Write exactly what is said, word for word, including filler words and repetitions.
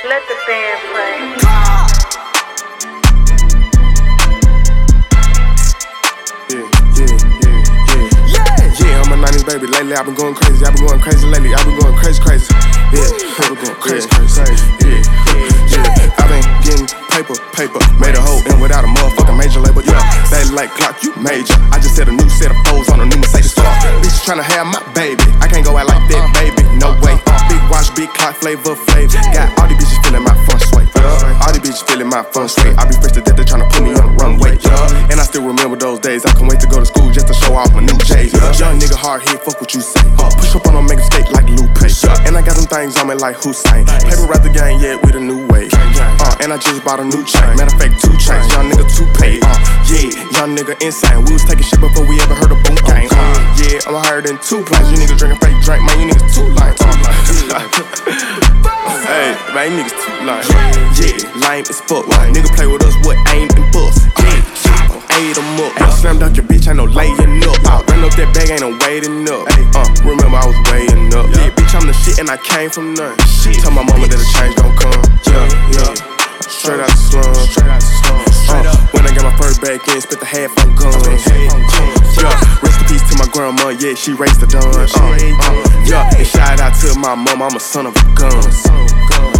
Let the band play. Yeah, yeah, yeah, yeah. Yeah, I'm a nineties baby. Lately I've been going crazy. I've been going crazy lately. I've been going crazy, crazy. Yeah, I've been going crazy, crazy. Yeah, yeah. I've been getting paper, paper. Made a hoe in without a motherfucking major label. Yeah, they like clock, you major. I just set a new set of foes on a new Mercedes car. Bitches tryna have my baby. I can't go out like that, baby. No way. Big watch, big clock, flavor, flavor. Got all these bitches feeling my front sway. All these bitches feeling my front sway. I be fresh to death, they tryna put me on the runway. Yeah. And I still remember those days. I can't wait to go to school just to show off my new J's. Young nigga hard hit, fuck what you say. Uh, push up on them, make them skate like Lupe. And I got some things on me like Hussein. Paper rap the game, yeah, with a new wave. Uh, and I just bought a new chain. Matter of fact, two chains. Young nigga two paid. Uh, yeah, young nigga insane. We was taking shit before we ever heard of boom gang. Uh, yeah, I'm higher than two planes. You niggas drinking fake drink, man. You niggas too lame. Uh, hey, man, you niggas too lame. Yeah, lame as fuck. Nigga play with us, what aim and bust. Yeah, ate them up. Uh, slammed out your bitch, ain't no laying up. Uh, ran up that bag, ain't no waiting up. Uh, remember I was weighing up. Yeah, bitch, I'm the shit and I came from nothing. Tell my mama that a change gon' come. Yeah, yeah. Straight out the slum. Straight out the slum. Uh, when I got my first bag in, spent the half on guns. Yeah, rest in peace to my grandma. Yeah, she raised the dawn. Uh, uh, yeah, and shout out to my mom. I'm a son of a gun.